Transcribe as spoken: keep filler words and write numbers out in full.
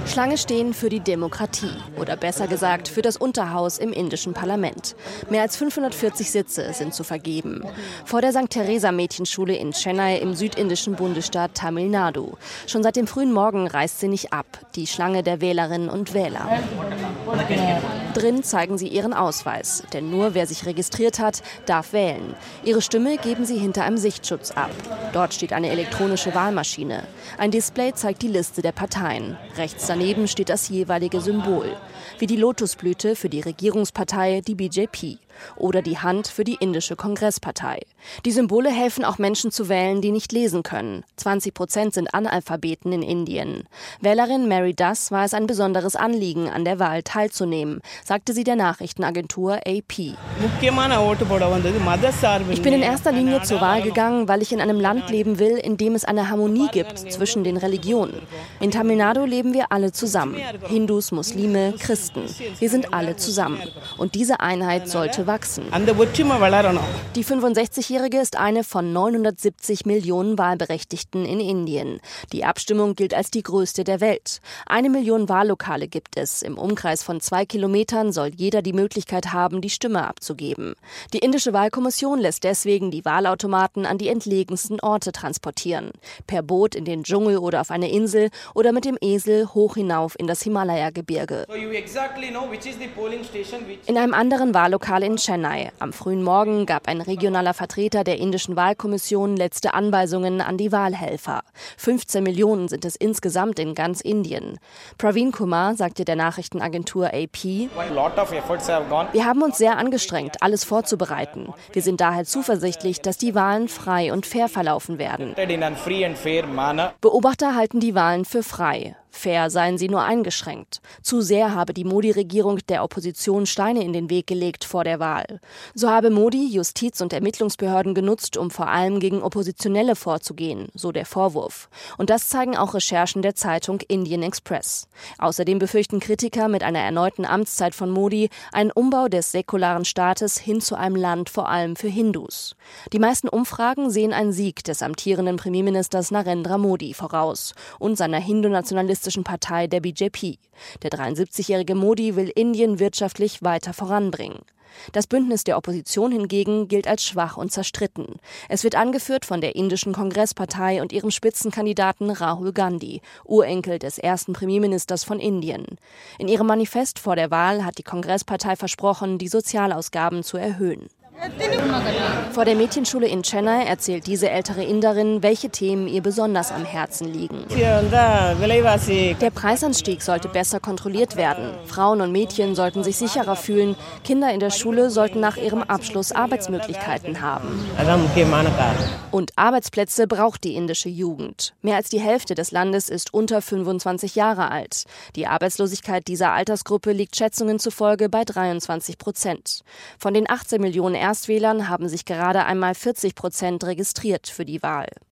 Schlange stehen für die Demokratie oder besser gesagt für das Unterhaus im indischen Parlament. Mehr als fünfhundertvierzig Sitze sind zu vergeben. Vor der Sankt Theresa Mädchenschule in Chennai im südindischen Bundesstaat Tamil Nadu. Schon seit dem frühen Morgen reißt sie nicht ab, die Schlange der Wählerinnen und Wähler. Drin zeigen sie ihren Ausweis, denn nur wer sich registriert hat, darf wählen. Ihre Stimme geben sie hinter einem Sichtschutz ab. Dort steht eine elektronische Wahlmaschine. Ein Display zeigt die Liste der Parteien. Rechts daneben steht das jeweilige Symbol. Wie die Lotusblüte für die Regierungspartei, die B J P. Oder die Hand für die indische Kongresspartei. Die Symbole helfen auch Menschen zu wählen, die nicht lesen können. zwanzig Prozent sind Analphabeten in Indien. Wählerin Mary Das war es ein besonderes Anliegen, an der Wahl teilzunehmen, sagte sie der Nachrichtenagentur A P. Ich bin in erster Linie zur Wahl gegangen, weil ich in einem Land leben will, in dem es eine Harmonie gibt zwischen den Religionen. In Tamil Nadu leben wir alle zusammen. Hindus, Muslime, Christen. Wir sind alle zusammen. Und diese Einheit sollte wachsen. Die fünfundsechzigjährige ist eine von neunhundertsiebzig Millionen Wahlberechtigten in Indien. Die Abstimmung gilt als die größte der Welt. Eine Million Wahllokale gibt es. Im Umkreis von zwei Kilometern soll jeder die Möglichkeit haben, die Stimme abzugeben. Die indische Wahlkommission lässt deswegen die Wahlautomaten an die entlegensten Orte transportieren. Per Boot in den Dschungel oder auf eine Insel oder mit dem Esel hoch hinauf in das Himalaya-Gebirge. In einem anderen Wahllokal in Chennai. Am frühen Morgen gab ein regionaler Vertreter der indischen Wahlkommission letzte Anweisungen an die Wahlhelfer. fünfzehn Millionen sind es insgesamt in ganz Indien. Praveen Kumar sagte der Nachrichtenagentur A P: Wir haben uns sehr angestrengt, alles vorzubereiten. Wir sind daher zuversichtlich, dass die Wahlen frei und fair verlaufen werden. Beobachter halten die Wahlen für frei. Fair seien sie nur eingeschränkt. Zu sehr habe die Modi-Regierung der Opposition Steine in den Weg gelegt vor der Wahl. So habe Modi Justiz- und Ermittlungsbehörden genutzt, um vor allem gegen Oppositionelle vorzugehen, so der Vorwurf. Und das zeigen auch Recherchen der Zeitung Indian Express. Außerdem befürchten Kritiker mit einer erneuten Amtszeit von Modi einen Umbau des säkularen Staates hin zu einem Land vor allem für Hindus. Die meisten Umfragen sehen einen Sieg des amtierenden Premierministers Narendra Modi voraus und seiner hindu-nationalistischen Partei der B J P. Der dreiundsiebzigjährige Modi will Indien wirtschaftlich weiter voranbringen. Das Bündnis der Opposition hingegen gilt als schwach und zerstritten. Es wird angeführt von der indischen Kongresspartei und ihrem Spitzenkandidaten Rahul Gandhi, Urenkel des ersten Premierministers von Indien. In ihrem Manifest vor der Wahl hat die Kongresspartei versprochen, die Sozialausgaben zu erhöhen. Vor der Mädchenschule in Chennai erzählt diese ältere Inderin, welche Themen ihr besonders am Herzen liegen. Der Preisanstieg sollte besser kontrolliert werden. Frauen und Mädchen sollten sich sicherer fühlen. Kinder in der Schule sollten nach ihrem Abschluss Arbeitsmöglichkeiten haben. Und Arbeitsplätze braucht die indische Jugend. Mehr als die Hälfte des Landes ist unter fünfundzwanzig Jahre alt. Die Arbeitslosigkeit dieser Altersgruppe liegt Schätzungen zufolge bei dreiundzwanzig Prozent. Von den achtzehn Millionen Erstwählern haben sich gerade einmal vierzig Prozent registriert für die Wahl.